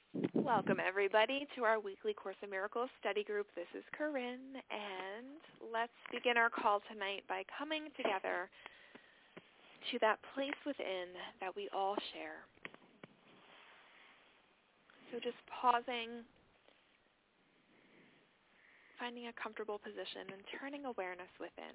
Welcome, everybody, to our weekly Course in Miracles study group. This is Corinne, and let's begin our call tonight by coming together to that place within that we all share. So just pausing, finding a comfortable position, and turning awareness within.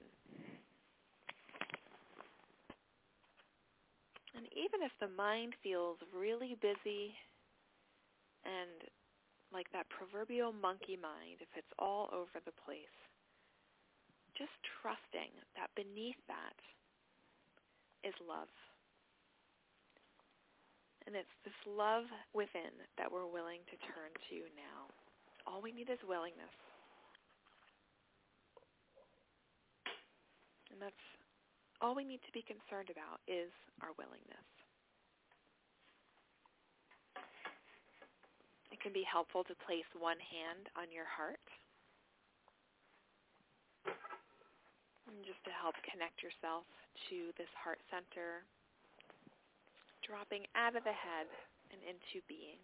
And even if the mind feels really busy and like that proverbial monkey mind, if it's all over the place, just trusting that beneath that is love. And it's this love within that we're willing to turn to now. All we need is willingness. And that's all we need to be concerned about is our willingness. It can be helpful to place one hand on your heart, and just to help connect yourself to this heart center, dropping out of the head and into being.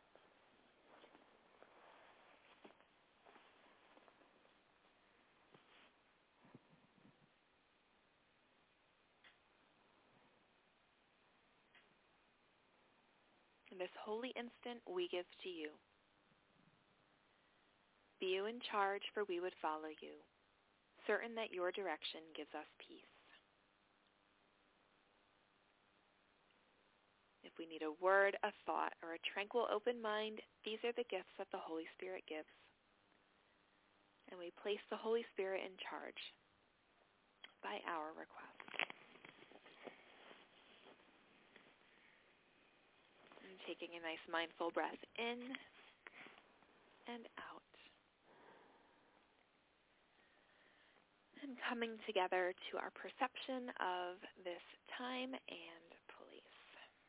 In this holy instant we give to you. Be you in charge, for we would follow you, certain that your direction gives us peace. If we need a word, a thought, or a tranquil open mind, these are the gifts that the Holy Spirit gives. And we place the Holy Spirit in charge by our request. And taking a nice mindful breath in and out. And coming together to our perception of this time and place.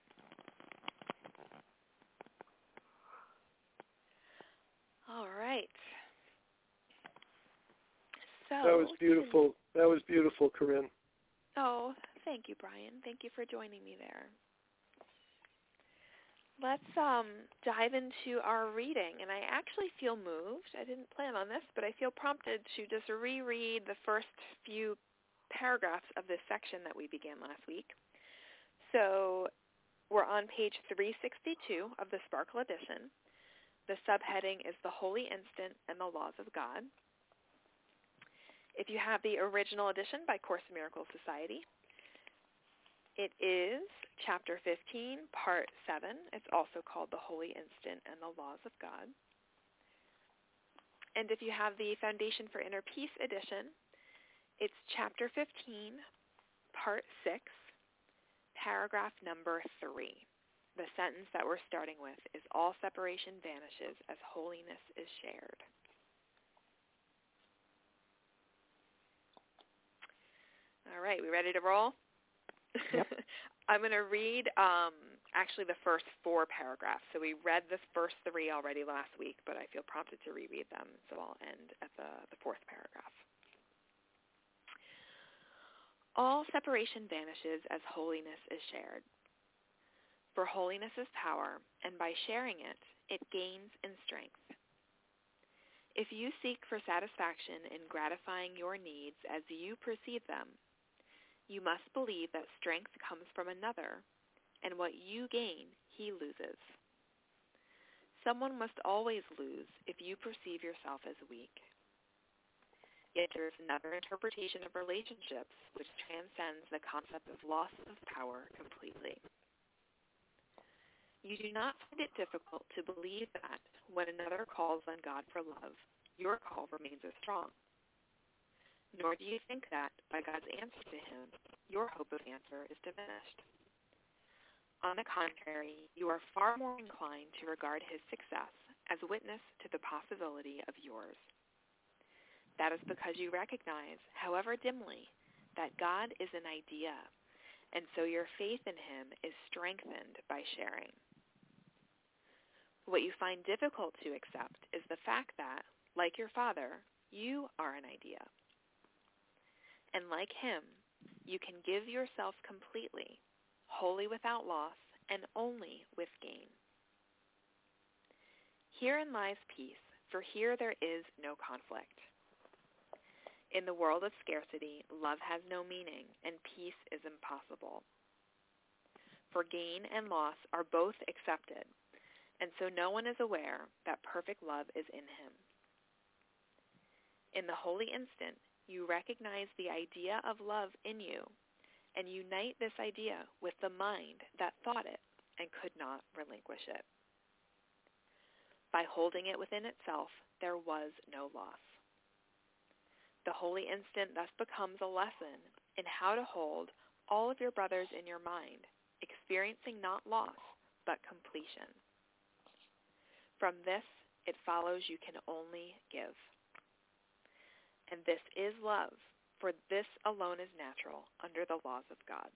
All right. So That was beautiful. That was beautiful, Corinne. Oh, thank you, Brian. Thank you for joining me there. Let's dive into our reading, and I actually feel moved. I didn't plan on this, but I feel prompted to just reread the first few paragraphs of this section that we began last week. So we're on page 362 of the Sparkle edition. The subheading is The Holy Instant and the Laws of God. If you have the original edition by Course in Miracles Society, it is Chapter 15, Part 7. It's also called The Holy Instant and the Laws of God. And if you have the Foundation for Inner Peace edition, it's Chapter 15, Part 6, Paragraph number 3. The sentence that we're starting with is, all separation vanishes as holiness is shared. All right, we ready to roll? Yep. I'm going to read actually the first 4 paragraphs. So we read the first 3 already last week, but I feel prompted to reread them, so I'll end at the 4th paragraph. All separation vanishes as holiness is shared. For holiness is power, and by sharing it, it gains in strength. If you seek for satisfaction in gratifying your needs as you perceive them, you must believe that strength comes from another, and what you gain, he loses. Someone must always lose if you perceive yourself as weak. Yet there is another interpretation of relationships which transcends the concept of loss of power completely. You do not find it difficult to believe that when another calls on God for love, your call remains as strong. Nor do you think that, by God's answer to him, your hope of answer is diminished. On the contrary, you are far more inclined to regard his success as witness to the possibility of yours. That is because you recognize, however dimly, that God is an idea, and so your faith in him is strengthened by sharing. What you find difficult to accept is the fact that, like your Father, you are an idea. And like him, you can give yourself completely, wholly without loss, and only with gain. Herein lies peace, for here there is no conflict. In the world of scarcity, love has no meaning, and peace is impossible. For gain and loss are both accepted, and so no one is aware that perfect love is in him. In the holy instant, you recognize the idea of love in you, and unite this idea with the mind that thought it and could not relinquish it. By holding it within itself, there was no loss. The holy instant thus becomes a lesson in how to hold all of your brothers in your mind, experiencing not loss, but completion. From this, it follows you can only give. And this is love, for this alone is natural under the laws of God.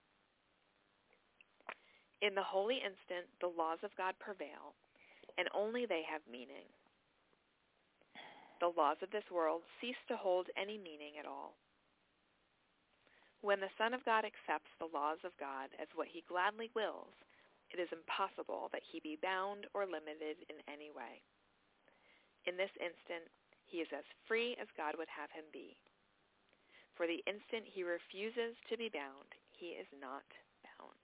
In the holy instant, the laws of God prevail, and only they have meaning. The laws of this world cease to hold any meaning at all. When the Son of God accepts the laws of God as what he gladly wills, it is impossible that he be bound or limited in any way. In this instant, he is as free as God would have him be. For the instant he refuses to be bound, he is not bound.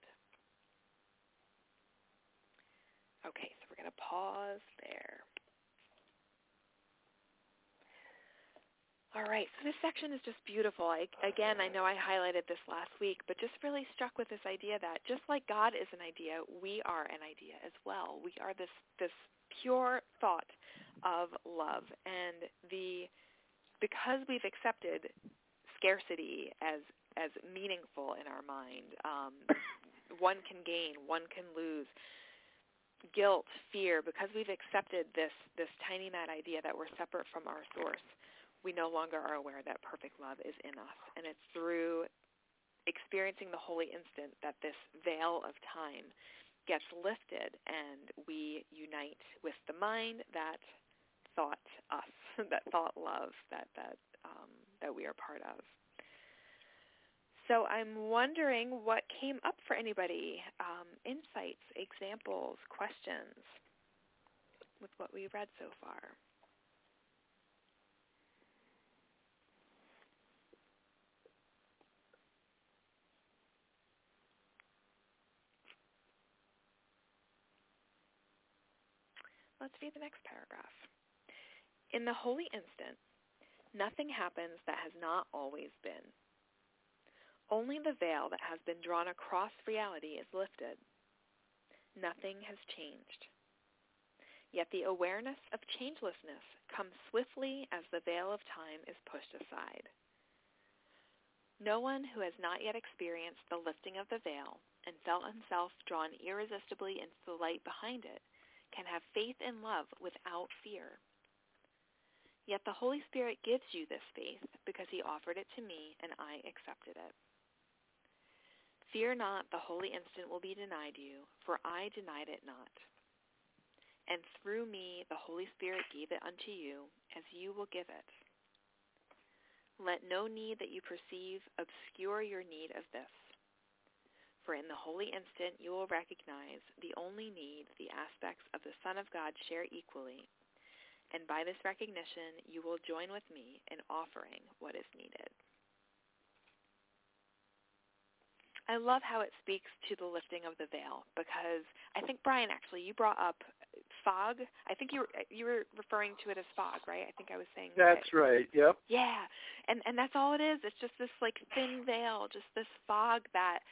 Okay, so we're going to pause there. All right, so this section is just beautiful. I know I highlighted this last week, but just really struck with this idea that just like God is an idea, we are an idea as well. We are this pure thought of love, and because we've accepted scarcity as meaningful in our mind, one can gain, one can lose. Guilt, fear, because we've accepted this tiny mad idea that we're separate from our source, we no longer are aware that perfect love is in us. And it's through experiencing the holy instant that this veil of time gets lifted and we unite with the mind that thought us, that thought love, that we are part of. So I'm wondering what came up for anybody, insights, examples, questions with what we read so far. Let's read the next paragraph. In the holy instant, nothing happens that has not always been. Only the veil that has been drawn across reality is lifted. Nothing has changed. Yet the awareness of changelessness comes swiftly as the veil of time is pushed aside. No one who has not yet experienced the lifting of the veil and felt himself drawn irresistibly into the light behind it can have faith in love without fear. Yet the Holy Spirit gives you this faith because he offered it to me and I accepted it. Fear not, the holy instant will be denied you, for I denied it not. And through me the Holy Spirit gave it unto you, as you will give it. Let no need that you perceive obscure your need of this. For in the holy instant you will recognize the only need the aspects of the Son of God share equally, and by this recognition you will join with me in offering what is needed. I love how it speaks to the lifting of the veil, because I think, Brian, actually, you brought up fog. I think you were referring to it as fog, right? I think I was saying that's right. Yep. Yeah, and that's all it is. It's just this like thin veil, just this fog that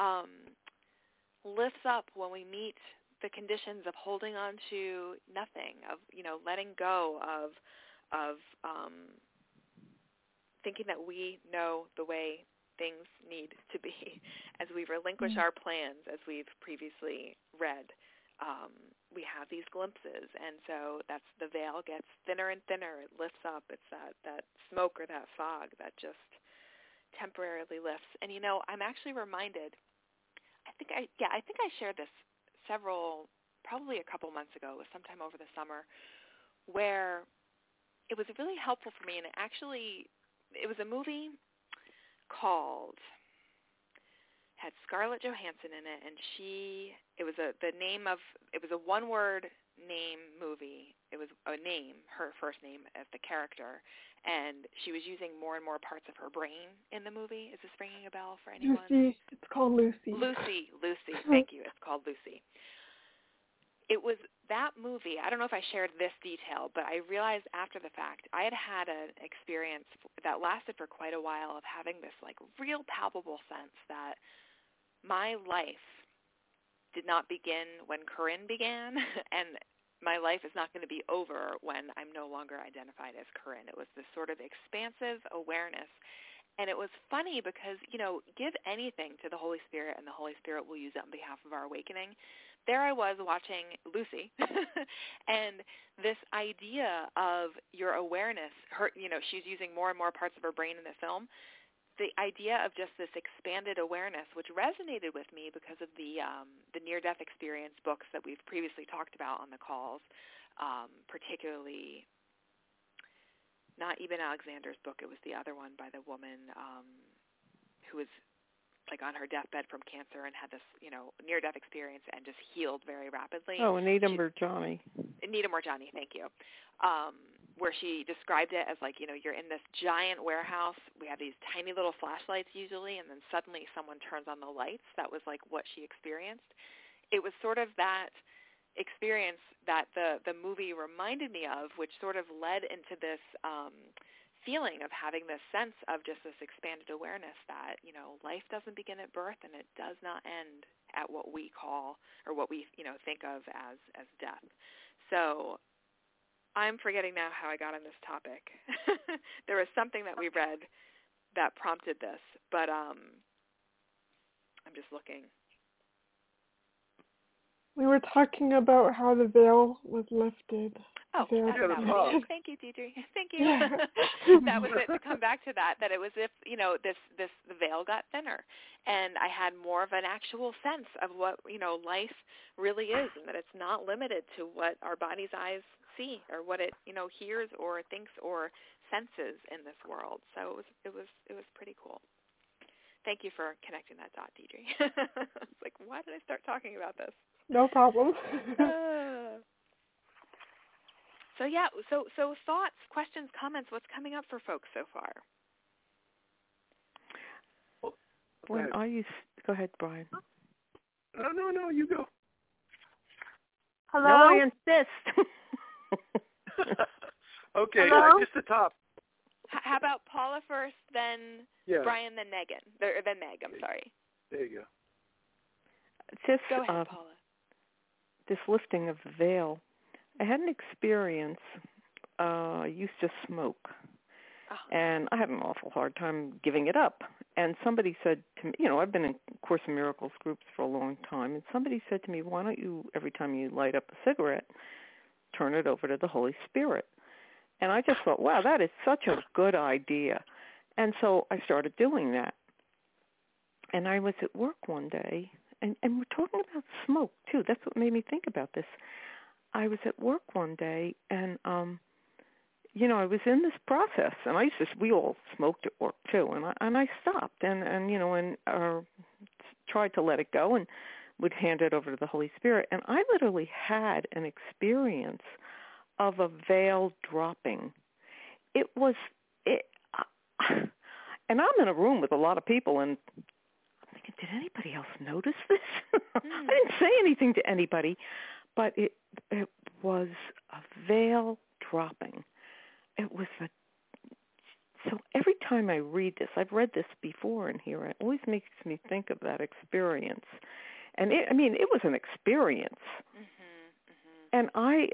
lifts up when we meet the conditions of holding on to nothing, of letting go of thinking that we know the way things need to be, as we relinquish our plans, as we've previously read. We have these glimpses, and so that's the veil gets thinner and thinner. It lifts up. It's that smoke or that fog that just temporarily lifts. And I'm actually reminded. I think I shared this probably a couple months ago. It was sometime over the summer, where it was really helpful for me. And it was a movie called. Had Scarlett Johansson in it, and it was a one-word name movie. It was a name, her first name as the character, and she was using more and more parts of her brain in the movie. Is this ringing a bell for anyone? Lucy. It's called Lucy. Lucy. Thank you. It's called Lucy. It was that movie. I don't know if I shared this detail, but I realized after the fact I had an experience that lasted for quite a while of having this like real palpable sense that my life did not begin when Corinne began, and my life is not going to be over when I'm no longer identified as Corinne. It was this sort of expansive awareness. And it was funny because, give anything to the Holy Spirit, and the Holy Spirit will use it on behalf of our awakening. There I was watching Lucy, and this idea of your awareness, she's using more and more parts of her brain in the film, the idea of just this expanded awareness, which resonated with me because of the near-death experience books that we've previously talked about on the calls, particularly not Eben Alexander's book. It was the other one by the woman who was like on her deathbed from cancer and had this, near-death experience and just healed very rapidly. Oh, Anita Moorjani. Anita Moorjani, thank you. Where she described it as like, you're in this giant warehouse. We have these tiny little flashlights usually, and then suddenly someone turns on the lights. That was like what she experienced. It was sort of that experience that the movie reminded me of, which sort of led into this feeling of having this sense of just this expanded awareness that, life doesn't begin at birth and it does not end at what we call or what we, think of as death. So I'm forgetting now how I got on this topic. There was something that we read that prompted this, but I'm just looking. We were talking about how the veil was lifted. Oh, Thank you, Deidre. Thank you. That was it. To come back to that it was if the veil got thinner, and I had more of an actual sense of what life really is, and that it's not limited to what our body's eyes see or what it hears or thinks or senses in this world. So it was pretty cool. Thank you for connecting that dot, Deidre. It's like, why did I start talking about this? No problem. So thoughts, questions, comments, what's coming up for folks so far? Go ahead, Brian. No, you go. Hello? No, I insist. Okay, just the top. How about Paula first, then Brian, then Megan, then Meg, I'm sorry. There you go. Just, go ahead, Paula. This lifting of the veil. I had an experience. I used to smoke, and I had an awful hard time giving it up. And somebody said to me, I've been in Course in Miracles groups for a long time, and somebody said to me, why don't you, every time you light up a cigarette, turn it over to the Holy Spirit? And I just thought, wow, that is such a good idea. And so I started doing that. And I was at work one day, and we're talking about smoke, too. That's what made me think about this. I was at work one day, and, I was in this process, and we all smoked at work, too, and I stopped and tried to let it go and would hand it over to the Holy Spirit. And I literally had an experience of a veil dropping. And I'm in a room with a lot of people, and I'm thinking, did anybody else notice this? I didn't say anything to anybody, but it was a veil dropping. It was so every time I read this, I've read this before in here, it always makes me think of that experience. And it was an experience. And I,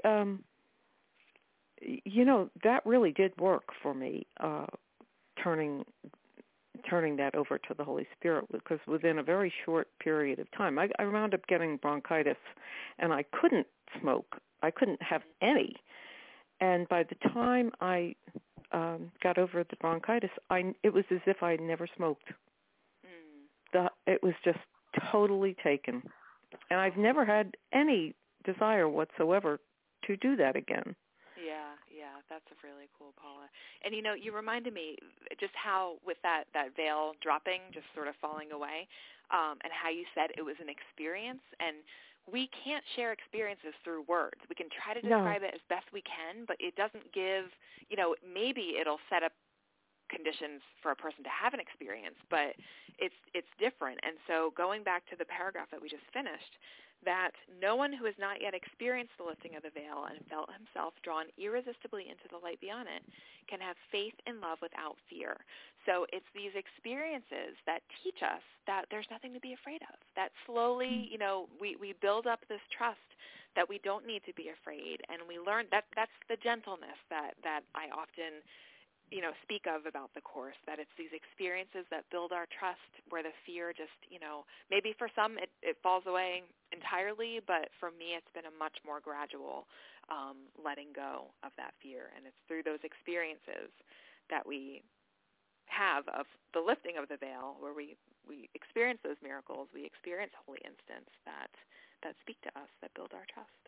that really did work for me, turning that over to the Holy Spirit, because within a very short period of time, I wound up getting bronchitis, and I couldn't smoke. I couldn't have any. And by the time I got over the bronchitis, it was as if I had never smoked. It was just totally taken. And I've never had any desire whatsoever to do that again. Yeah, that's really cool, Paula. And, you reminded me just how with that veil dropping, just sort of falling away, and how you said it was an experience. And we can't share experiences through words. We can try to describe it as best we can, but it doesn't give, maybe it'll set up conditions for a person to have an experience, but it's different. And so going back to the paragraph that we just finished, that no one who has not yet experienced the lifting of the veil and felt himself drawn irresistibly into the light beyond it can have faith and love without fear. So it's these experiences that teach us that there's nothing to be afraid of, that slowly, we build up this trust that we don't need to be afraid, and we learn that's the gentleness that I often speak of about the Course, that it's these experiences that build our trust where the fear just, maybe for some it falls away entirely, but for me it's been a much more gradual letting go of that fear. And it's through those experiences that we have of the lifting of the veil, where we experience those miracles, we experience holy instants that speak to us, that build our trust.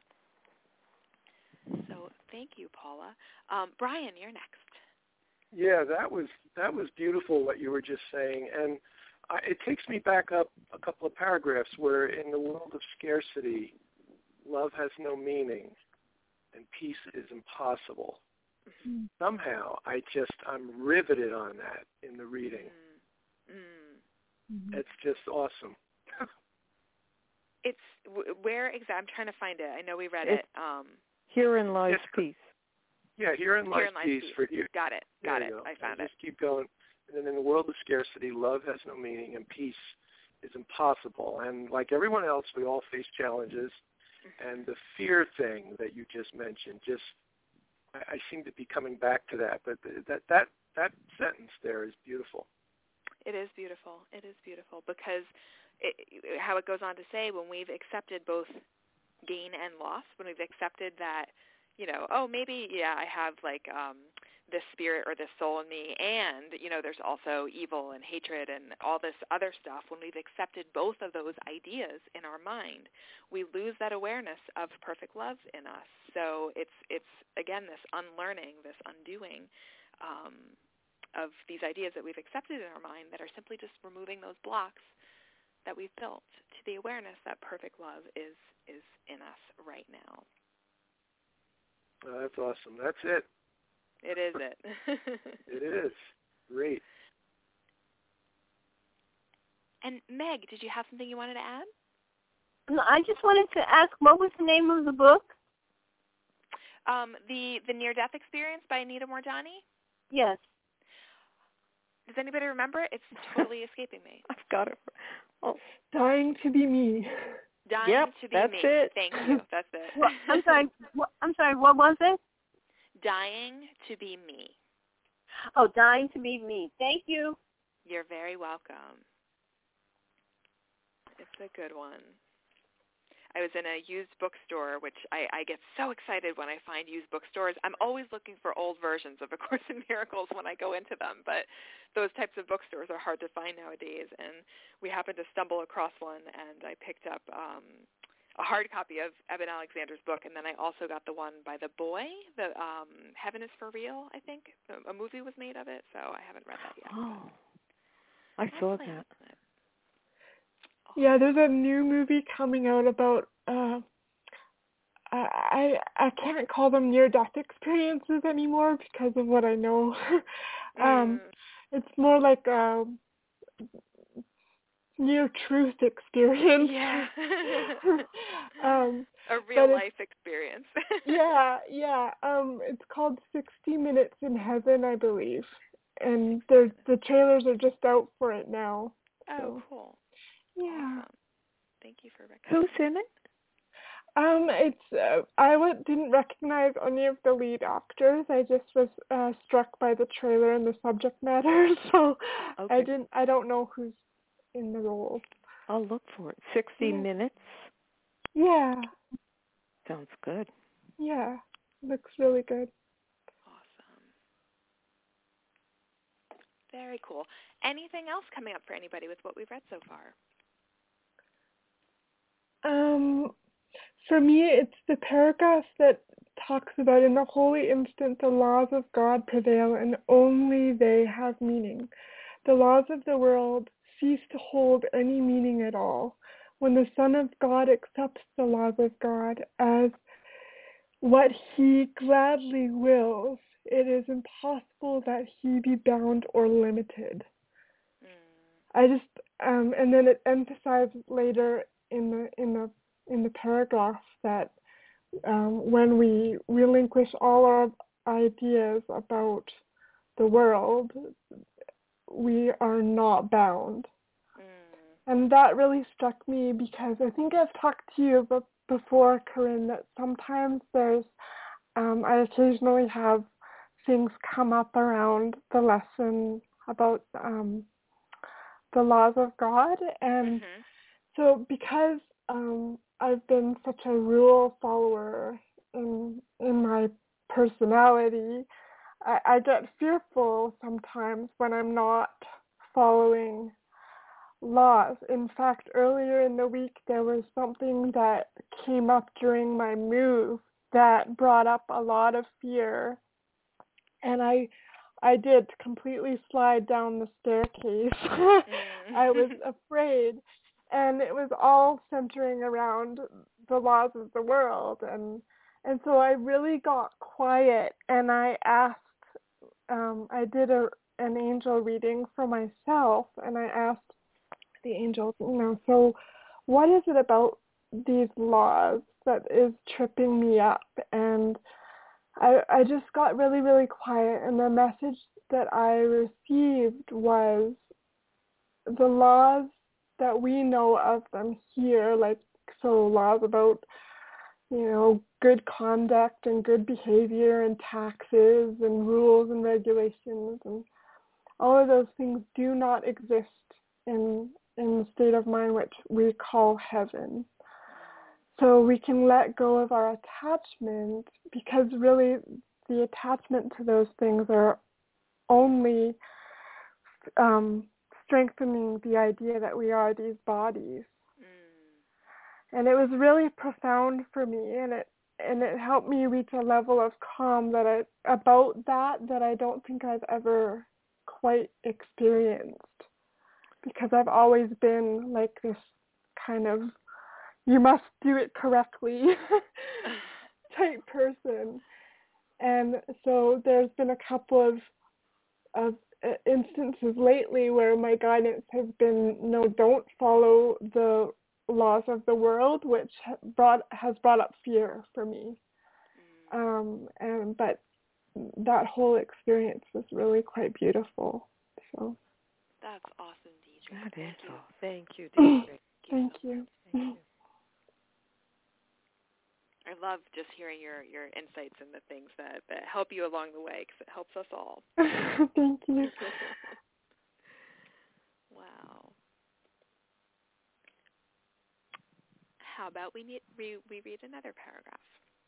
So thank you, Paula. Brian, you're next. Yeah, that was beautiful what you were just saying, and it takes me back up a couple of paragraphs where in the world of scarcity, love has no meaning and peace is impossible. Mm-hmm. Somehow I'm riveted on that in the reading. Mm-hmm. It's just awesome. It's where exactly? I'm trying to find it. I know we read it. Herein lies peace. Yeah, herein lies peace for you. Got it. I found it. Just keep going. And then in the world of scarcity, love has no meaning and peace is impossible. And like everyone else, we all face challenges. Mm-hmm. And the fear thing that you just mentioned, I seem to be coming back to that. But that sentence there is beautiful. It is beautiful. It is beautiful because how it goes on to say, when we've accepted both gain and loss, when we've accepted that, I have this spirit or this soul in me, and, there's also evil and hatred and all this other stuff. When we've accepted both of those ideas in our mind, we lose that awareness of perfect love in us. So it's again, this unlearning, this undoing of these ideas that we've accepted in our mind that are simply just removing those blocks that we've built to the awareness that perfect love is in us right now. Oh, that's awesome. That's it. It is it. It is. Great. And Meg, did you have something you wanted to add? No, I just wanted to ask, what was the name of the book? The Near-Death Experience by Anita Moorjani? Yes. Does anybody remember it? It's totally escaping me. I've got it. Oh. Dying to be me. Dying to be that's me. It. Thank you. That's it. Well, I'm sorry. What was it? Dying to be me. Oh, Dying to be me. Thank you. You're very welcome. It's a good one. I was in a used bookstore, which I get so excited when I find used bookstores. I'm always looking for old versions of A Course in Miracles when I go into them, but those types of bookstores are hard to find nowadays. And we happened to stumble across one, and I picked up a hard copy of Eben Alexander's book, and then I also got the one by the boy, the Heaven is for Real, I think. A movie was made of it, so I haven't read that yet. Oh, I saw that. Yeah, there's a new movie coming out about I can't call them near-death experiences anymore because of what I know. It's more like a near-truth experience. Yeah. A real-life experience. Yeah. It's called 60 Minutes in Heaven, I believe. And the trailers are just out for it now. Oh, so. Cool. Yeah. Awesome. Thank you for recommending. Who's in it? I didn't recognize any of the lead actors. I just was struck by the trailer and the subject matter, so okay. I don't know who's in the role. I'll look for it. 60 minutes? Yeah. Sounds good. Yeah. Looks really good. Awesome. Very cool. Anything else coming up for anybody with what we've read so far? For me, it's the paragraph that talks about in the holy instant the laws of God prevail and only they have meaning. The laws of the world cease to hold any meaning at all. when the Son of God accepts the laws of God as what he gladly wills, it is impossible that he be bound or limited. I just and then it emphasizes later in the paragraph that when we relinquish all our ideas about the world, we are not bound. And that really struck me because I think I've talked to you before, Corinne, that sometimes I occasionally have things come up around the lesson about the laws of God. And so because I've been such a rule follower in my personality, I get fearful sometimes when I'm not following laws. In fact, earlier in the week, there was something that came up during my move that brought up a lot of fear. And I did completely slide down the staircase. I was afraid. And it was all centering around the laws of the world. And so I really got quiet and I asked, I did an angel reading for myself, and I asked the angels, so what is it about these laws that is tripping me up? And I just got really, really quiet, and the message that I received was the laws that we know of them here, laws about, good conduct and good behavior and taxes and rules and regulations and all of those things do not exist in the state of mind which we call heaven. So we can let go of our attachment, because really the attachment to those things are only strengthening the idea that we are these bodies. And it was really profound for me, and it helped me reach a level of calm about that I don't think I've ever quite experienced, because I've always been like this kind of you must do it correctly type person. And so there's been a couple of instances lately where my guidance has been, no, don't follow the laws of the world, which has brought up fear for me. But that whole experience was really quite beautiful. So that's awesome, Deidre. That is awesome. Thank you, Deidre. Thank you. I love just hearing your insights and the things that help you along the way, because it helps us all. Thank you. Wow. How about we read another paragraph?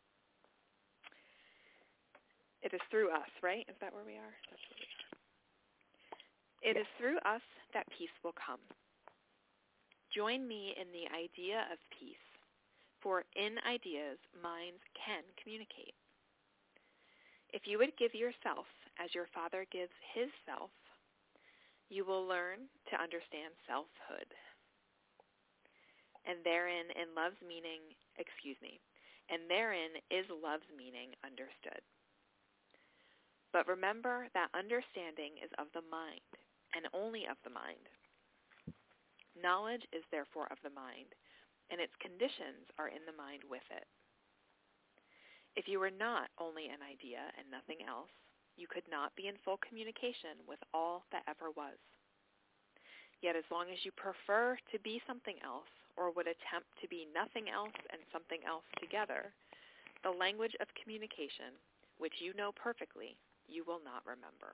It is through us, right? Is that where we are? That's where we are. It is through us that peace will come. Join me in the idea of peace, for in ideas, minds can communicate. If you would give yourself as your Father gives his self, you will learn to understand selfhood. And therein is love's meaning understood. But remember that understanding is of the mind, and only of the mind. Knowledge is therefore of the mind, and its conditions are in the mind with it. If you were not only an idea and nothing else, you could not be in full communication with all that ever was. Yet as long as you prefer to be something else, or would attempt to be nothing else and something else together, the language of communication, which you know perfectly, you will not remember.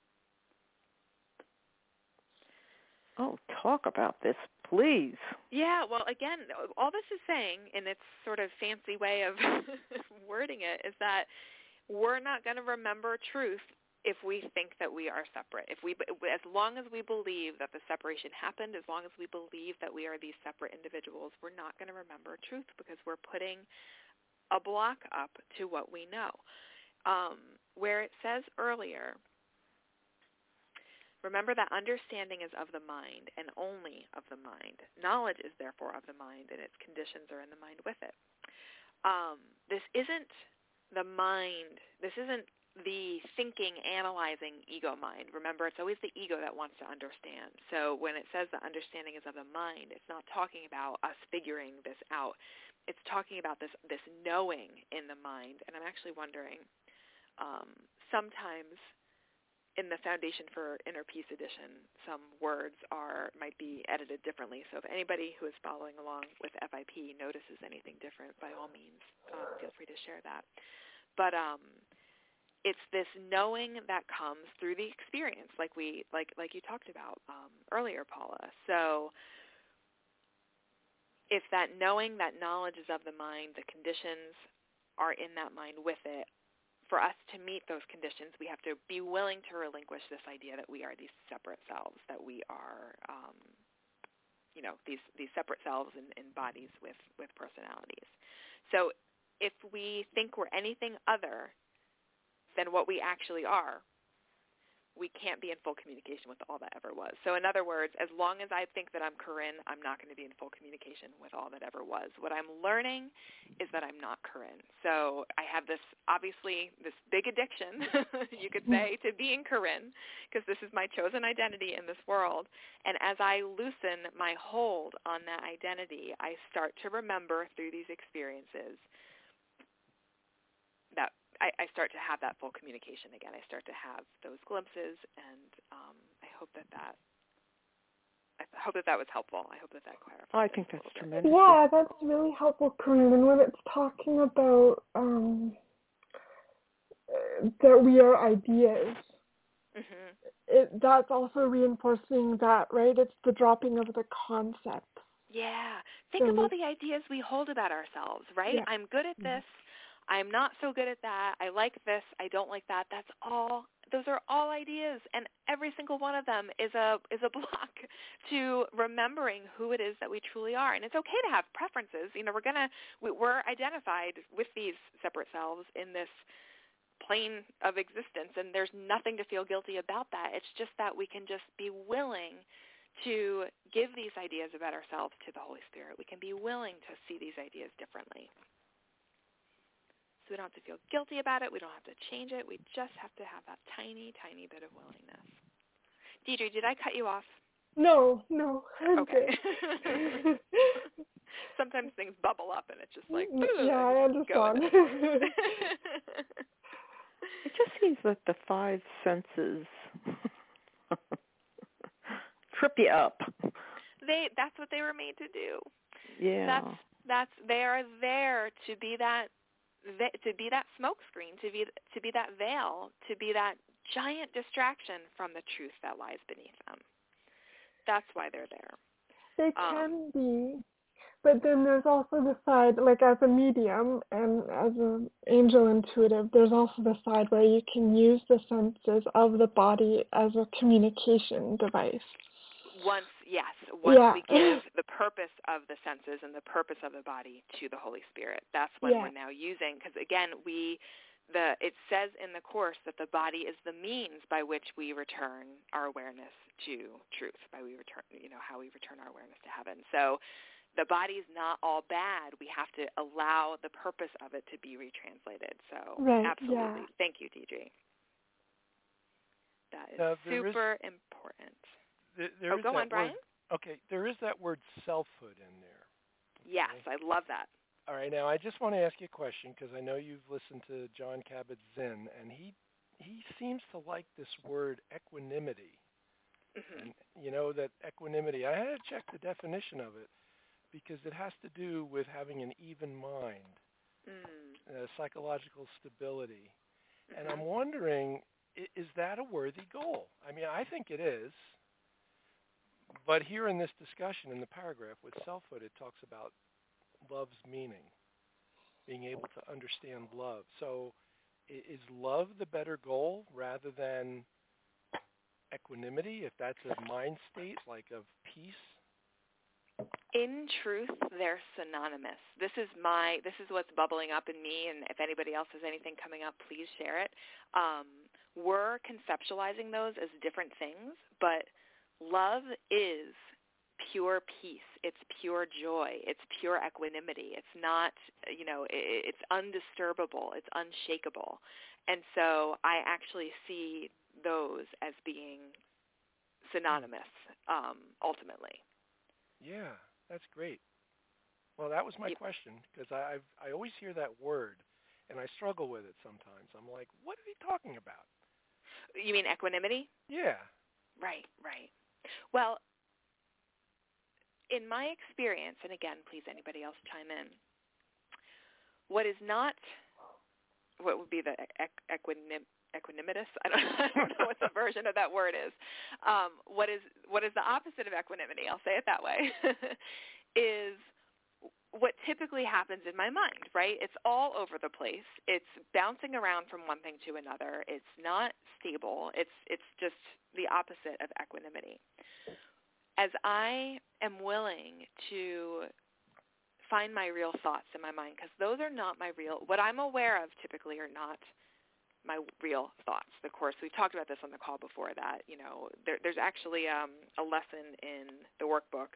Oh, talk about this, please. Yeah, well, again, all this is saying, in its sort of fancy way of wording it, is that we're not going to remember truth if we think that we are separate. As long as we believe that the separation happened, as long as we believe that we are these separate individuals, we're not going to remember truth, because we're putting a block up to what we know. Where it says earlier, Remember that understanding is of the mind and only of the mind. Knowledge is therefore of the mind, and its conditions are in the mind with it. This isn't the mind. This isn't the thinking, analyzing ego mind. Remember, it's always the ego that wants to understand. So when it says the understanding is of the mind, it's not talking about us figuring this out. It's talking about this knowing in the mind. And I'm actually wondering, sometimes in the Foundation for Inner Peace edition, some words might be edited differently. So if anybody who is following along with FIP notices anything different, by all means, feel free to share that. But it's this knowing that comes through the experience, like you talked about earlier, Paula. So if that knowing, that knowledge is of the mind, the conditions are in that mind with it. For us to meet those conditions, we have to be willing to relinquish this idea that we are these separate selves, that we are, these separate selves in bodies with personalities. So if we think we're anything other than what we actually are, we can't be in full communication with all that ever was. So in other words, as long as I think that I'm Corinne, I'm not going to be in full communication with all that ever was. What I'm learning is that I'm not Corinne. So I have this big addiction, you could say, to being Corinne, because this is my chosen identity in this world. And as I loosen my hold on that identity, I start to remember through these experiences that I start to have that full communication again. I start to have those glimpses, and I hope that was helpful. I hope that clarifies. I think that's tremendous. Yeah, that's really helpful, Corinne. And when it's talking about that we are ideas, that's also reinforcing that, right? It's the dropping of the concept. Yeah. Think of all the ideas we hold about ourselves, right? Yeah. I'm good at this. I'm not so good at that. I like this. I don't like that. Those are all ideas, and every single one of them is a block to remembering who it is that we truly are. And it's okay to have preferences. We're identified with these separate selves in this plane of existence, and there's nothing to feel guilty about that. It's just that we can just be willing to give these ideas about ourselves to the Holy Spirit. We can be willing to see these ideas differently. So we don't have to feel guilty about it. We don't have to change it. We just have to have that tiny, tiny bit of willingness. Deidre, did I cut you off? No. Okay. Sometimes things bubble up and it's just like, yeah, I understand. It just seems that the five senses trip you up. That's what they were made to do. Yeah. They are there to be that smokescreen, to be that veil, to be that giant distraction from the truth that lies beneath them. That's why they're there. They can be, but then there's also the side, like as a medium and as an angel intuitive, there's also the side where you can use the senses of the body as a communication device. Once we give the purpose of the senses and the purpose of the body to the Holy Spirit, that's when we're now using, because again, it says in the Course that the body is the means by which we return our awareness to truth, how we return our awareness to heaven. So the body is not all bad. We have to allow the purpose of it to be retranslated. So absolutely. Yeah. Thank you, Deidre. That is super important. Go on, Brian. There is that word selfhood in there. Okay? Yes, I love that. All right, now I just want to ask you a question because I know you've listened to Jon Kabat-Zinn, and he seems to like this word equanimity. Mm-hmm. And that equanimity, I had to check the definition of it because it has to do with having an even mind, psychological stability. Mm-hmm. And I'm wondering, is that a worthy goal? I mean, I think it is. But here in this discussion, in the paragraph with selfhood, it talks about love's meaning, being able to understand love. So is love the better goal rather than equanimity, if that's a mind state, like of peace? In truth, they're synonymous. This is what's bubbling up in me, and if anybody else has anything coming up, please share it. we're conceptualizing those as different things, but love is pure peace. It's pure joy. It's pure equanimity. It's not, it's undisturbable. It's unshakable. And so I actually see those as being synonymous, ultimately. Yeah, that's great. Well, that was my question, because I always hear that word, and I struggle with it sometimes. I'm like, what is he talking about? You mean equanimity? Yeah. Right. Well, in my experience, and again, please anybody else chime in, what would be the equanimitous? I don't know what the version of that word is. What is the opposite of equanimity? I'll say it that way. Is what typically happens in my mind, right? It's all over the place. It's bouncing around from one thing to another. It's not stable. It's just the opposite of equanimity. As I am willing to find my real thoughts in my mind, because those are not my real, what I'm aware of typically are not my real thoughts. Of course, we've talked about this on the call before that, there's actually a lesson in the workbook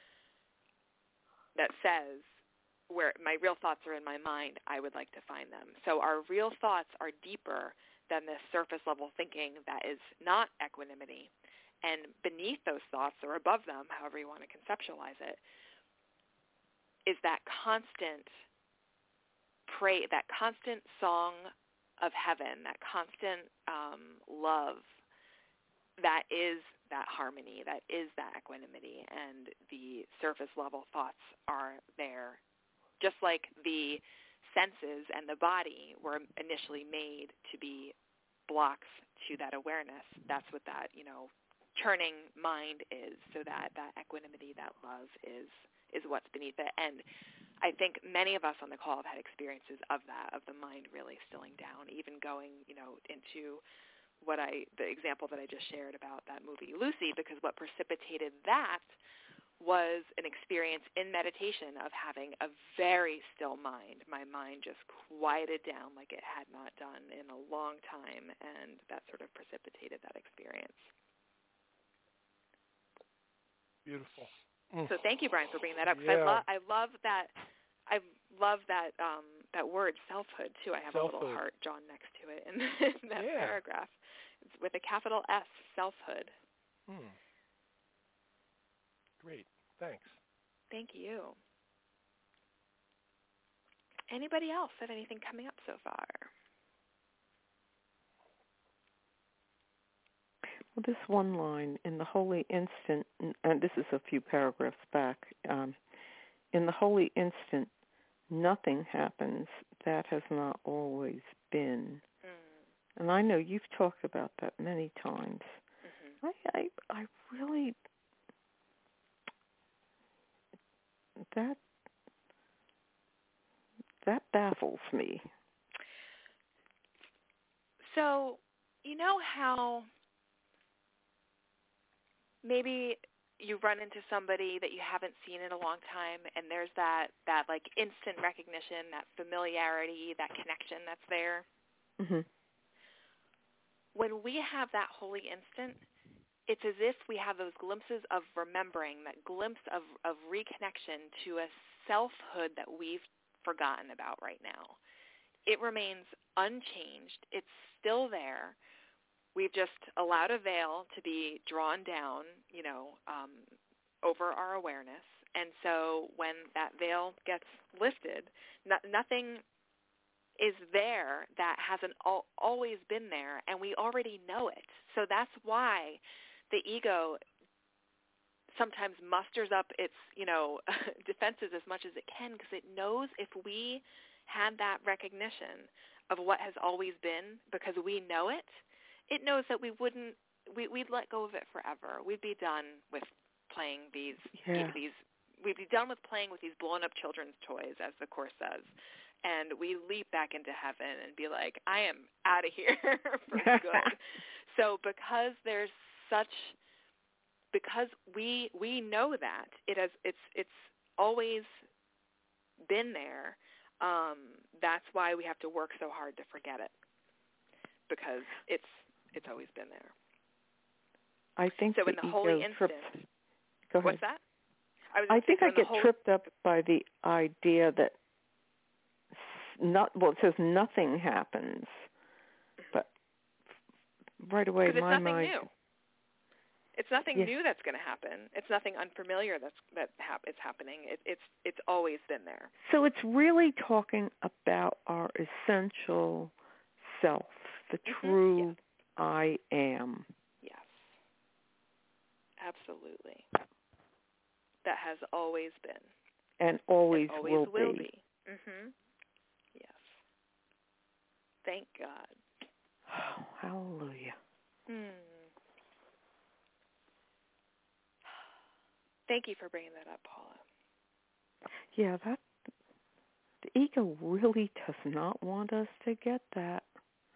that says where my real thoughts are in my mind, I would like to find them. So our real thoughts are deeper than the surface level thinking that is not equanimity. And beneath those thoughts or above them, however you want to conceptualize it, is that constant that constant song of heaven, that constant love that is that harmony, that is that equanimity, and the surface level thoughts are there. Just like the senses and the body were initially made to be blocks to that awareness, that's what that, churning mind is, so that equanimity, that love is what's beneath it. And I think many of us on the call have had experiences of that, of the mind really stilling down, even going, into the example that I just shared about that movie Lucy, because what precipitated that was an experience in meditation of having a very still mind. My mind just quieted down like it had not done in a long time, and that sort of precipitated that experience. Beautiful. So thank you, Brian, for bringing that up. Yeah. I love that. I love that that word, selfhood, too. I have a little heart drawn next to it in that paragraph. It's with a capital S, selfhood. Great. Thanks. Thank you. Anybody else have anything coming up so far? Well, this one line, in the holy instant, and this is a few paragraphs back, in the holy instant, nothing happens that has not always been. And I know you've talked about that many times. I really, that baffles me. So, you know how maybe you run into somebody that you haven't seen in a long time, and there's that like instant recognition, that familiarity, that connection that's there? When we have that holy instant, it's as if we have those glimpses of remembering, that glimpse of reconnection to a selfhood that we've forgotten about right now. It remains unchanged. It's still there. We've just allowed a veil to be drawn down, over our awareness. And so when that veil gets lifted, nothing is there that hasn't always been there, and we already know it. So that's why the ego sometimes musters up its, defenses as much as it can, because it knows if we had that recognition of what has always been, because we know it, it knows that we'd let go of it forever. We'd be done with playing we'd be done with playing with these blown up children's toys, as the Course says. And we leap back into heaven and be like, I am out of here for good. So because we know that it's always been there, that's why we have to work so hard to forget it. Because it's It's always been there. I think so the in the holy ego instant, trips. Go ahead. What's that? I think I get tripped up by the idea that it says nothing happens, but right away because my it's nothing mind. New. It's nothing Yeah. new that's going to happen. It's nothing unfamiliar it's happening. It's always been there. So it's really talking about our essential self, the true I am. Yes. Absolutely. That has always been. And always will will be. Mhm. Yes. Thank God. Oh, hallelujah. Thank you for bringing that up, Paula. Yeah, the ego really does not want us to get that.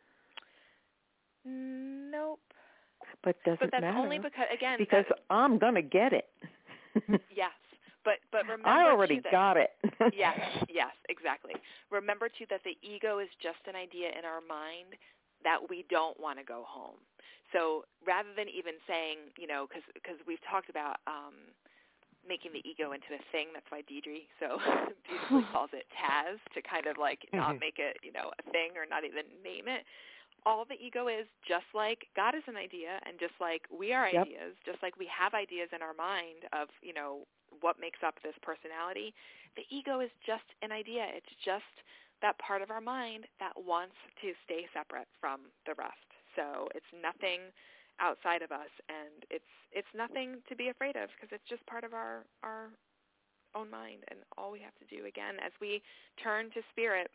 Nope. But doesn't But that's matter. only because I'm going to get it. Yes. But remember, I already got it. Yes, exactly. Remember, too, that the ego is just an idea in our mind that we don't want to go home. So rather than even saying, because we've talked about making the ego into a thing, that's why Deidre so beautifully calls it Taz, to kind of like not make it, a thing or not even name it. All the ego is, just like God is an idea, and just like we are ideas, just like we have ideas in our mind of, what makes up this personality, the ego is just an idea. It's just that part of our mind that wants to stay separate from the rest. So it's nothing outside of us, and it's nothing to be afraid of, because it's just part of our own mind. And all we have to do, again, as we turn to Spirit,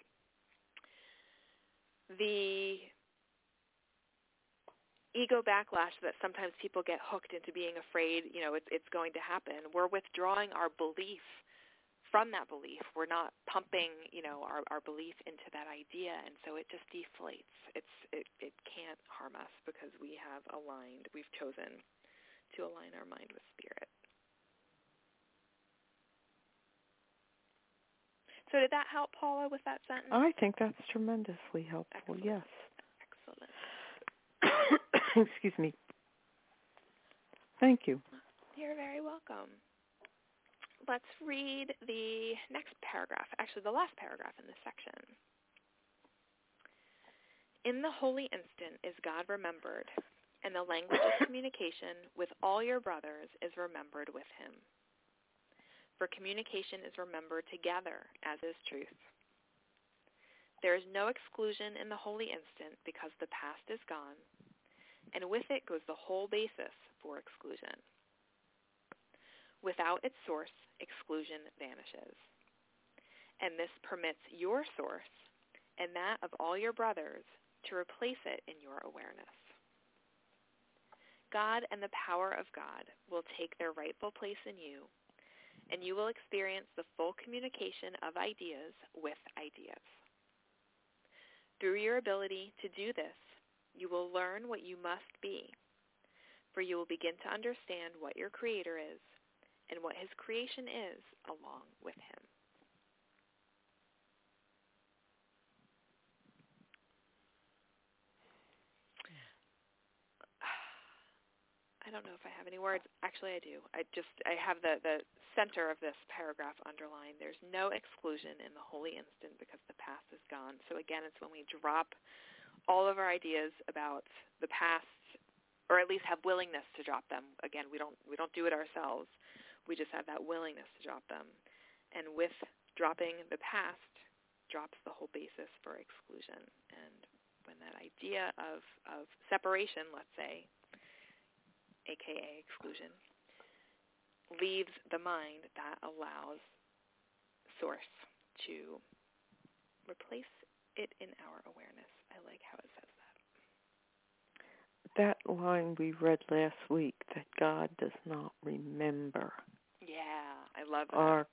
the ego backlash that sometimes people get hooked into being afraid, it's going to happen. We're withdrawing our belief from that belief. We're not pumping, our belief into that idea, and so it just deflates. It can't harm us because we've chosen to align our mind with Spirit. So did that help, Paula, with that sentence? I think that's tremendously helpful. Excellent. Yes. Excellent. Excuse me. Thank you. You're very welcome. Let's read the next paragraph, actually the last paragraph in this section. In the holy instant is God remembered, and the language of communication with all your brothers is remembered with him. For communication is remembered together, as is truth. There is no exclusion in the holy instant because the past is gone, and with it goes the whole basis for exclusion. Without its source, exclusion vanishes. And this permits your source and that of all your brothers to replace it in your awareness. God and the power of God will take their rightful place in you, and you will experience the full communication of ideas with ideas. Through your ability to do this, you will learn what you must be, for you will begin to understand what your Creator is and what his creation is along with him. I don't know if I have any words. Actually, I do. I have the center of this paragraph underlined. There's no exclusion in the holy instant because the past is gone. So again, it's when we drop all of our ideas about the past, or at least have willingness to drop them. Again, we don't do it ourselves. We just have that willingness to drop them. And with dropping the past, drops the whole basis for exclusion. And when that idea of separation, let's say, aka exclusion, leaves the mind, that allows Source to replace it in our awareness. I like how it says that. That line we read last week, that God does not remember. Yeah, I love that.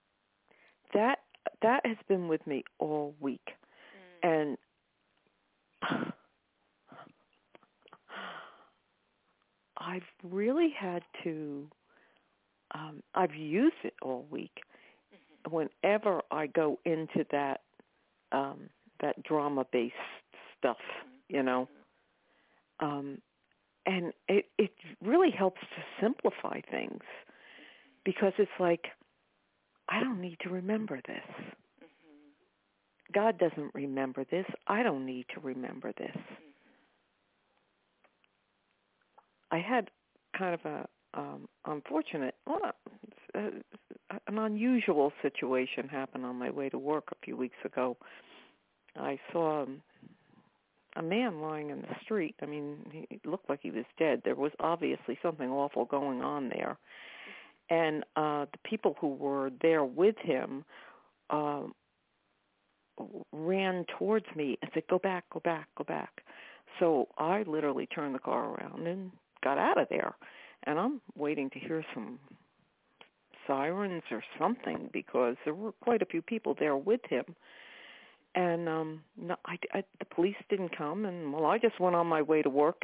That has been with me all week. And I've really had to, I've used it all week. Whenever I go into that drama-based stuff, And it really helps to simplify things, because it's like, I don't need to remember this. Mm-hmm. God doesn't remember this. I don't need to remember this. Mm-hmm. I had kind of an unusual situation happen on my way to work a few weeks ago. I saw a man lying in the street. I mean, he looked like he was dead. There was obviously something awful going on there. And the people who were there with him ran towards me and said, "Go back, go back, go back." So I literally turned the car around and got out of there. And I'm waiting to hear some sirens or something, because there were quite a few people there with him. And the police didn't come, and I just went on my way to work.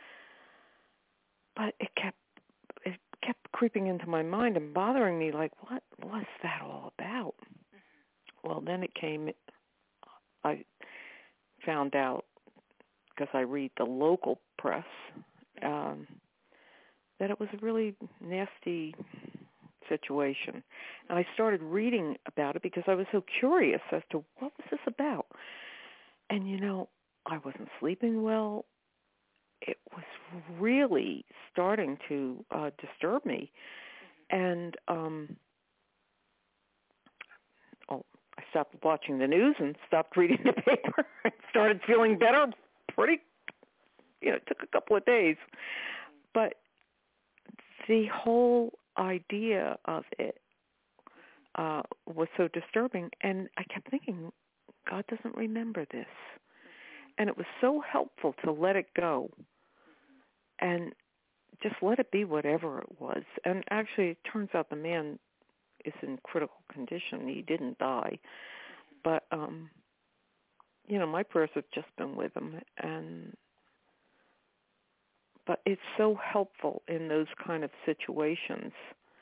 But it kept creeping into my mind and bothering me, like, what was that all about? Mm-hmm. Well, then I found out, because I read the local press, that it was a really nasty situation. And I started reading about it because I was so curious as to what was this about. And, I wasn't sleeping well. It was really starting to disturb me. And I stopped watching the news and stopped reading the paper and started feeling better it took a couple of days. But the whole idea of it was so disturbing, and I kept thinking, God doesn't remember this. And it was so helpful to let it go and just let it be whatever it was. And actually, it turns out the man is in critical condition. He didn't die. But, my prayers have just been with him. But it's so helpful in those kind of situations,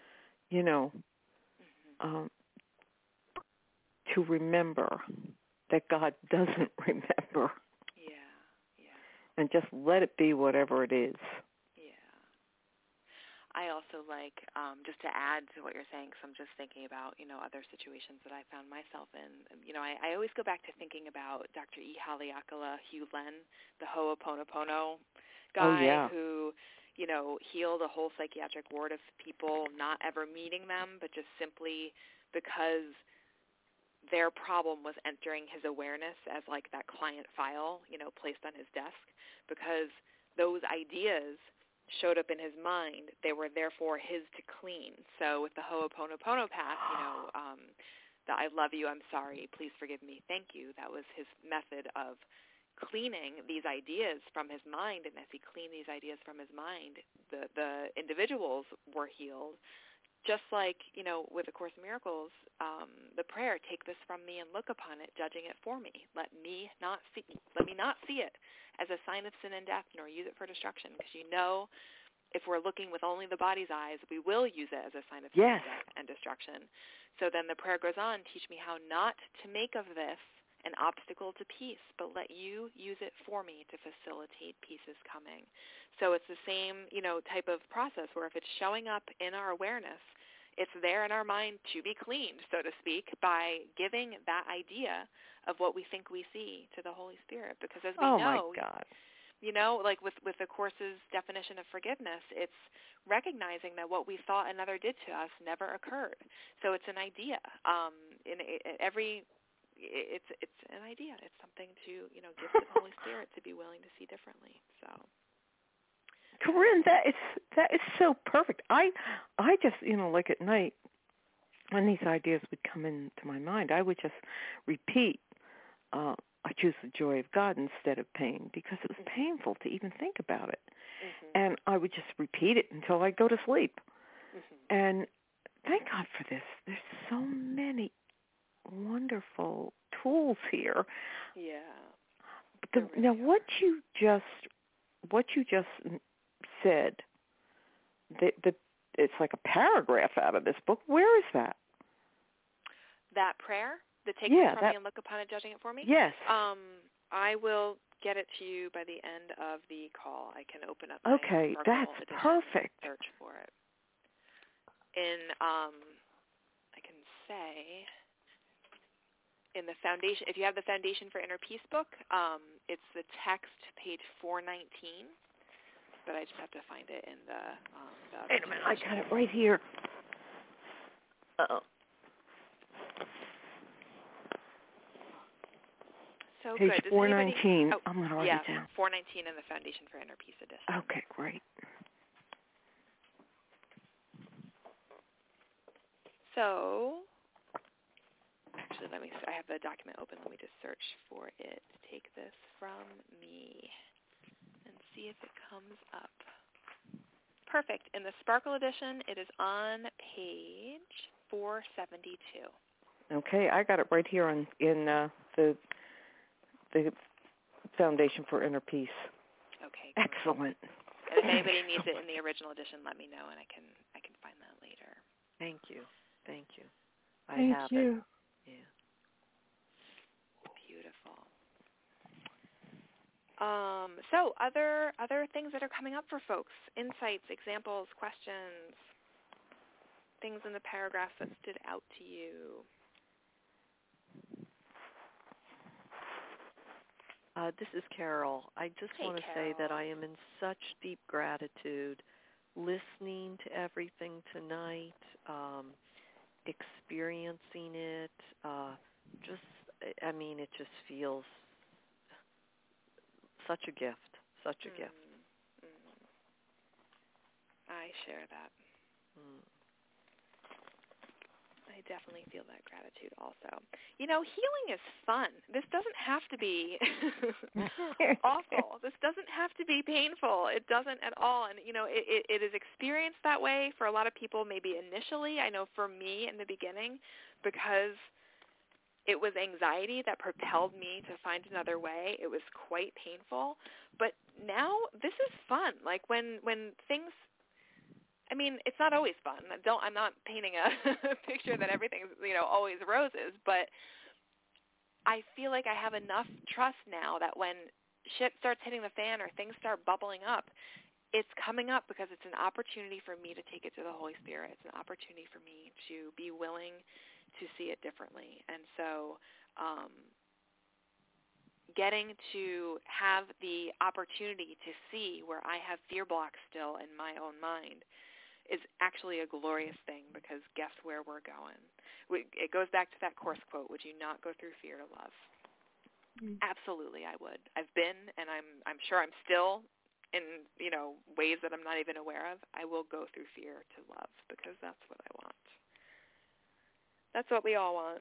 to remember that God doesn't remember. Yeah. And just let it be whatever it is. Yeah. I also like, just to add to what you're saying, because I'm just thinking about, other situations that I found myself in. I always go back to thinking about Dr. E. Haleakala Hugh Len, the Ho'oponopono guy who, healed a whole psychiatric ward of people, not ever meeting them, but just simply because their problem was entering his awareness as like that client file, placed on his desk, because those ideas showed up in his mind. They were therefore his to clean. So with the Ho'oponopono path, the I love you, I'm sorry, please forgive me, thank you, that was his method of cleaning these ideas from his mind. And as he cleaned these ideas from his mind, the individuals were healed. Just like, with A Course in Miracles, the prayer, take this from me and look upon it, judging it for me. Let me not see it as a sign of sin and death, nor use it for destruction. Because if we're looking with only the body's eyes, we will use it as a sign of sin and death and destruction. So then the prayer goes on, teach me how not to make of this an obstacle to peace, but let you use it for me to facilitate peace's coming. So it's the same, type of process where if it's showing up in our awareness, it's there in our mind to be cleaned, so to speak, by giving that idea of what we think we see to the Holy Spirit. Because as we know, my God. Like with the Course's definition of forgiveness, it's recognizing that what we thought another did to us never occurred. So it's an idea. It's an idea. It's something to, give to the Holy Spirit to be willing to see differently. So, Corinne, that is so perfect. I just, like at night, when these ideas would come into my mind, I would just repeat, I choose the joy of God instead of pain, because it was painful to even think about it. Mm-hmm. And I would just repeat it until I go to sleep. Mm-hmm. And thank God for this. There's so many wonderful tools here. Yeah. Now, what you just said, it's like a paragraph out of this book. Where is that? That prayer? The take this from me and look upon it, judging it for me? Yes. I will get it to you by the end of the call. I can open up my Okay, Sparkle that's edition perfect. and search for it. I can say, in the foundation, if you have the Foundation for Inner Peace book, it's the text, page 419. But I just have to find it in the Wait a minute, I got it right here. So page good. Does 419. I'm going to write it down. 419 in the Foundation for Inner Peace edition. Okay, great. So, actually, I have the document open. Let me just search for it. Take this from me and see if it comes up. Perfect. In the Sparkle edition, it is on page 472. Okay, I got it right here in the Foundation for Inner Peace. Okay. Great. Excellent. And if anybody needs it in the original edition, let me know, and I can find that later. Thank you. Thank you. Yeah. Beautiful. So other things that are coming up for folks, insights, examples, questions, things in the paragraphs that stood out to you. This is Carol. I just want to say that I am in such deep gratitude listening to everything tonight, experiencing it. It just feels such a gift, gift. I share that. I definitely feel that gratitude also. Healing is fun. This doesn't have to be awful. This doesn't have to be painful. It doesn't at all. And, it is experienced that way for a lot of people maybe initially. I know for me in the beginning, because it was anxiety that propelled me to find another way. It was quite painful. But now this is fun. Like when things... it's not always fun. I'm not painting a picture that everything's, always roses, but I feel like I have enough trust now that when shit starts hitting the fan or things start bubbling up, it's coming up because it's an opportunity for me to take it to the Holy Spirit. It's an opportunity for me to be willing to see it differently. And so getting to have the opportunity to see where I have fear blocks still in my own mind is actually a glorious thing, because guess where we're going? It goes back to that Course quote, would you not go through fear to love? Absolutely I would. I've been, and I'm sure I'm still in, ways that I'm not even aware of. I will go through fear to love, because that's what I want. That's what we all want.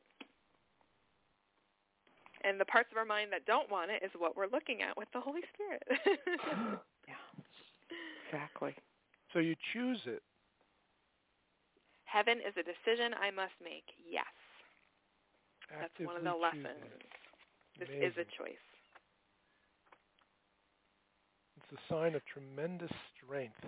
And the parts of our mind that don't want it is what we're looking at with the Holy Spirit. Yeah, exactly. So you choose it. Heaven is a decision I must make. Yes. That's one of the lessons. This is a choice. It's a sign of tremendous strength.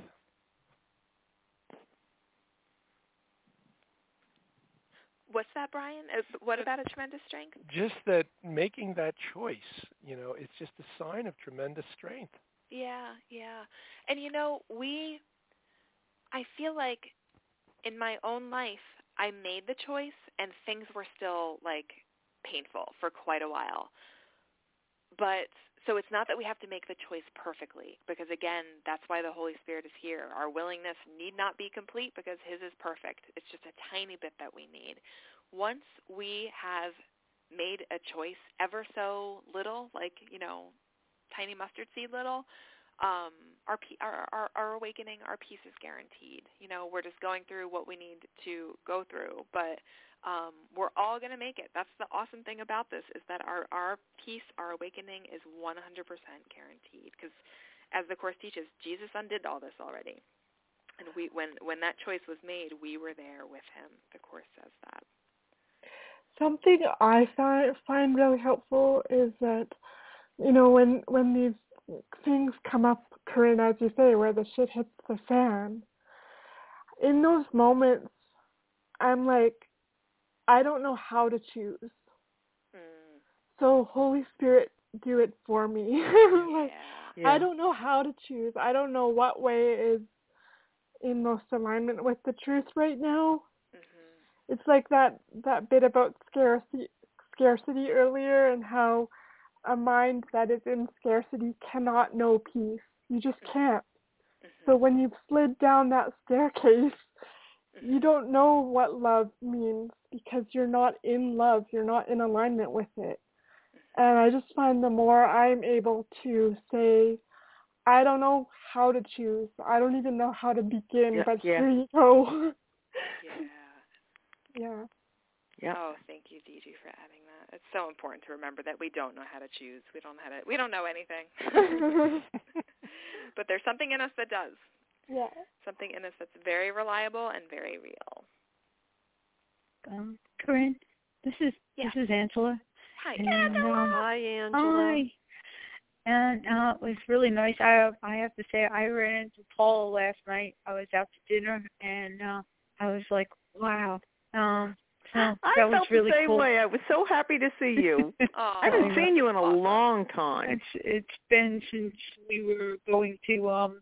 What's that, Brian? What about a tremendous strength? Just that making that choice, it's just a sign of tremendous strength. Yeah. And I feel like in my own life, I made the choice and things were still painful for quite a while. But so it's not that we have to make the choice perfectly, because again, that's why the Holy Spirit is here. Our willingness need not be complete because His is perfect. It's just a tiny bit that we need. Once we have made a choice ever so little, tiny mustard seed little, our awakening, our peace is guaranteed. We're just going through what we need to go through, but we're all going to make it. That's the awesome thing about this, is that our peace, our awakening is 100% guaranteed, because as the Course teaches, Jesus undid all this already. And when that choice was made, we were there with Him. The Course says that. Something I find really helpful is that, when these things come up, Corinne, as you say, where the shit hits the fan, in those moments, I'm like, I don't know how to choose. So Holy Spirit, do it for me. Like, Yeah. I don't know how to choose. I don't know what way is in most alignment with the truth right now. Mm-hmm. It's like that bit about scarcity earlier, and how a mind that is in scarcity cannot know peace. You just can't. So when you've slid down that staircase, you don't know what love means because you're not in love. You're not in alignment with it. And I just find the more I'm able to say, I don't know how to choose. I don't even know how to begin, but here you go. Yeah. Oh, thank you, Deidre, for adding that. It's so important to remember that we don't know how to choose. We don't know anything. But there's something in us that does. Yeah. Something in us that's very reliable and very real. Corinne, this is Angela. Hi, Angela. Hi, Angela. Hi. And it was really nice. I have to say, I ran into Paula last night. I was out to dinner, and I was like, wow. So I that was felt really the same cool. way. I was so happy to see you. I haven't seen you in a long time. It's been since we were going to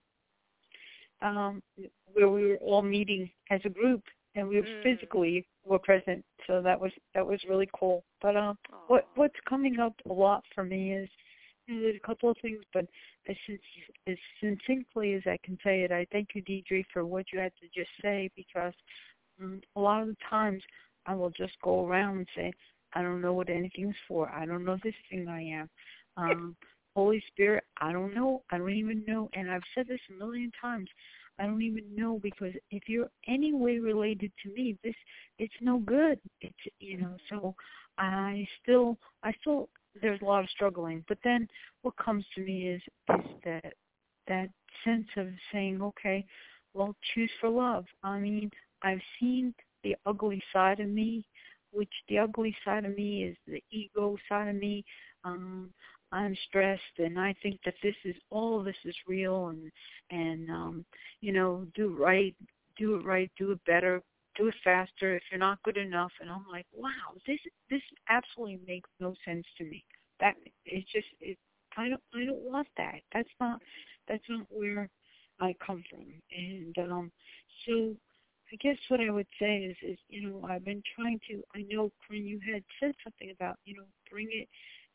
where we were all meeting as a group, and we physically were present. So that was really cool. But what's coming up a lot for me is, there's a couple of things, but as succinctly as I can say it, I thank you, Deidre, for what you had to just say, because a lot of the times I will just go around and say, I don't know what anything's for. I don't know this thing I am. Holy Spirit, I don't know. I don't even know. And I've said this a million times. I don't even know, because if you're any way related to me, it's no good. It's, so I still, there's a lot of struggling. But then what comes to me is that sense of saying, okay, well, choose for love. I mean, I've seen the ugly side of me, which the ugly side of me is the ego side of me. I'm stressed, and I think that all of this is real, and do it right, do it better, do it faster. If you're not good enough, and I'm like, wow, this absolutely makes no sense to me. That it's just I don't want that. That's not where I come from, and so I guess what I would say is I've been trying to. I know, Corinne, you had said something about bring it.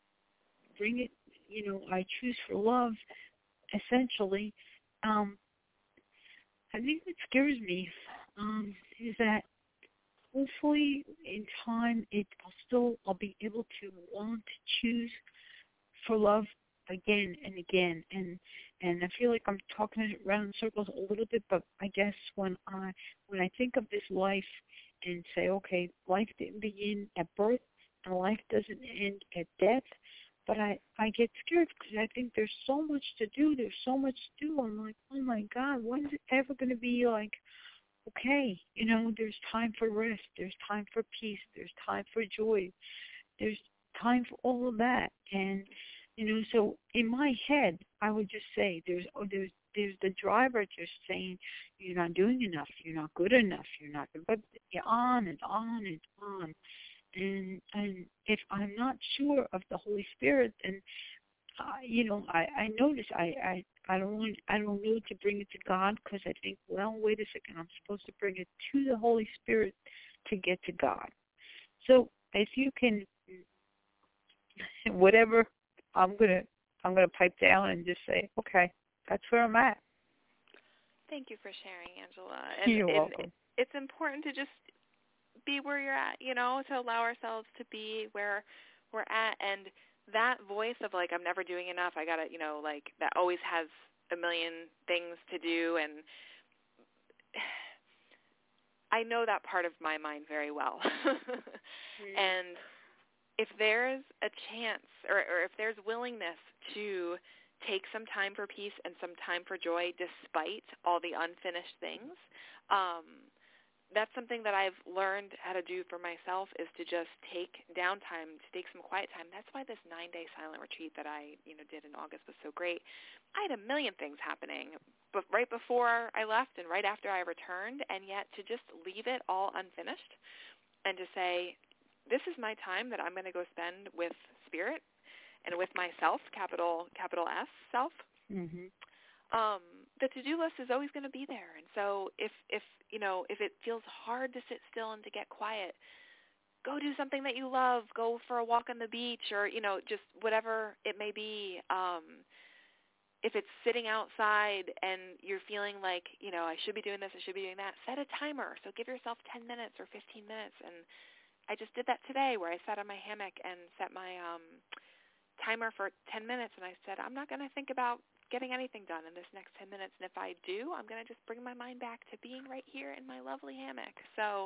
I choose for love. Essentially, I think what scares me is that hopefully in time I'll be able to want to choose for love again and again, and I feel like I'm talking around in circles a little bit, but I guess when I think of this life and say, okay, life didn't begin at birth and life doesn't end at death, but I get scared because I think there's so much to do. There's so much to do. I'm like, oh my God, when is it ever going to be like, okay, there's time for rest. There's time for peace. There's time for joy. There's time for all of that. And, so in my head, I would just say there's the driver just saying, you're not doing enough. You're not good enough. You're not good. But on and on and on. And if I'm not sure of the Holy Spirit, then I notice I don't know to bring it to God, because I think, well, wait a second, I'm supposed to bring it to the Holy Spirit to get to God. So if you can, whatever, I'm gonna pipe down and just say, okay, that's where I'm at. Thank you for sharing, Angela. And you're welcome. It's important to just be where you're at, to allow ourselves to be where we're at. And that voice of like, I'm never doing enough, I gotta, like that always has a million things to do. And I know that part of my mind very well. And if there's a chance or if there's willingness to take some time for peace and some time for joy despite all the unfinished things, that's something that I've learned how to do for myself, is to just take downtime, to take some quiet time. That's why this 9-day silent retreat that I, did in August was so great. I had a million things happening, but right before I left and right after I returned, and yet to just leave it all unfinished and to say, this is my time that I'm going to go spend with Spirit and with myself, capital S, self, the to-do list is always going to be there. And so if it feels hard to sit still and to get quiet, go do something that you love. Go for a walk on the beach, or, just whatever it may be. If it's sitting outside and you're feeling like, I should be doing this, I should be doing that, set a timer. So give yourself 10 minutes or 15 minutes. And I just did that today, where I sat on my hammock and set my timer for 10 minutes. And I said, I'm not going to think about getting anything done in this next 10 minutes. And if I do, I'm going to just bring my mind back to being right here in my lovely hammock. So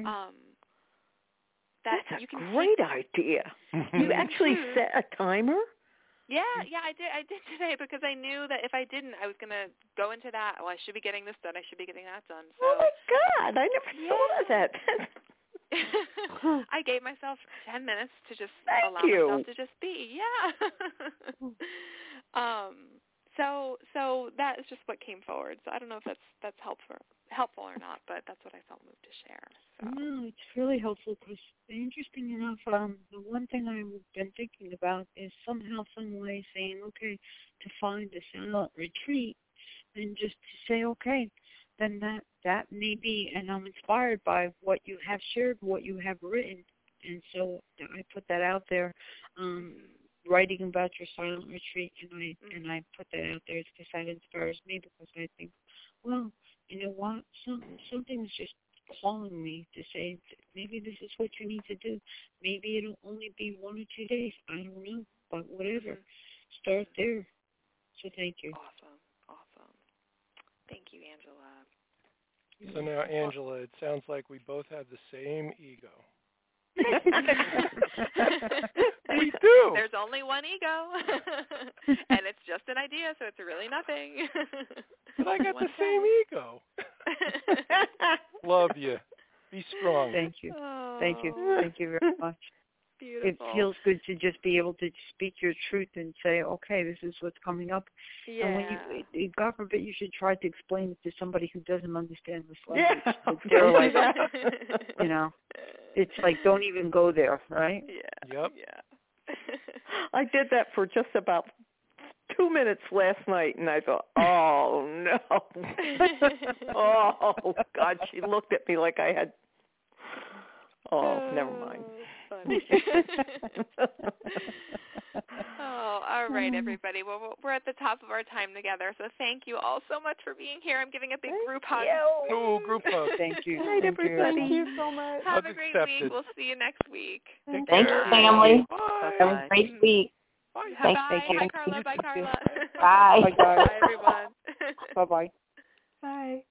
that's a great idea. You actually set a timer? Yeah, I did today, because I knew that if I didn't, I was going to go into that, I should be getting this done, I should be getting that done. So, oh, my God, I never thought of that. I gave myself 10 minutes to just allow myself to just be. Yeah. So that is just what came forward. So I don't know if that's helpful or not, but that's what I felt moved to share. So. No, it's really helpful, because interesting enough, the one thing I've been thinking about is somehow, some way saying, okay, to find a silent retreat, and just to say, okay, then that may be, and I'm inspired by what you have shared, what you have written, and so I put that out there, writing about your silent retreat, and I put that out there because that inspires me, because I think, well, you know what, something's just calling me to say, maybe this is what you need to do. Maybe it'll only be 1 or 2 days. I don't know, but whatever. Start there. So thank you. Awesome. Thank you, Angela. So now, Angela, it sounds like we both have the same ego. We do. There's only one ego, and it's just an idea, so it's really nothing. But I got the same ego. Love you. Be strong. Thank you. Oh. Thank you very much. Beautiful. It feels good to just be able to speak your truth and say, okay, this is what's coming up. Yeah. And when you, God forbid, you should try to explain it to somebody who doesn't understand this language. Yeah. They're like, it's like, don't even go there, right? Yeah. Yep. Yeah. I did that for just about 2 minutes last night, and I thought, oh, no. Oh, God, she looked at me like I had, never mind. Funny. All right, everybody. Well, we're at the top of our time together, so thank you all so much for being here. I'm giving a big group hug. Oh, group hug. Thank you. Night, everybody. Thank you so much. Have a great week. We'll see you next week. Thanks, family. Bye. Have a great week. Bye. Thanks. Bye. Thank you. Bye, Carla. Bye, Carla. Bye. Bye, guys. Bye, everyone. Bye-bye. Bye.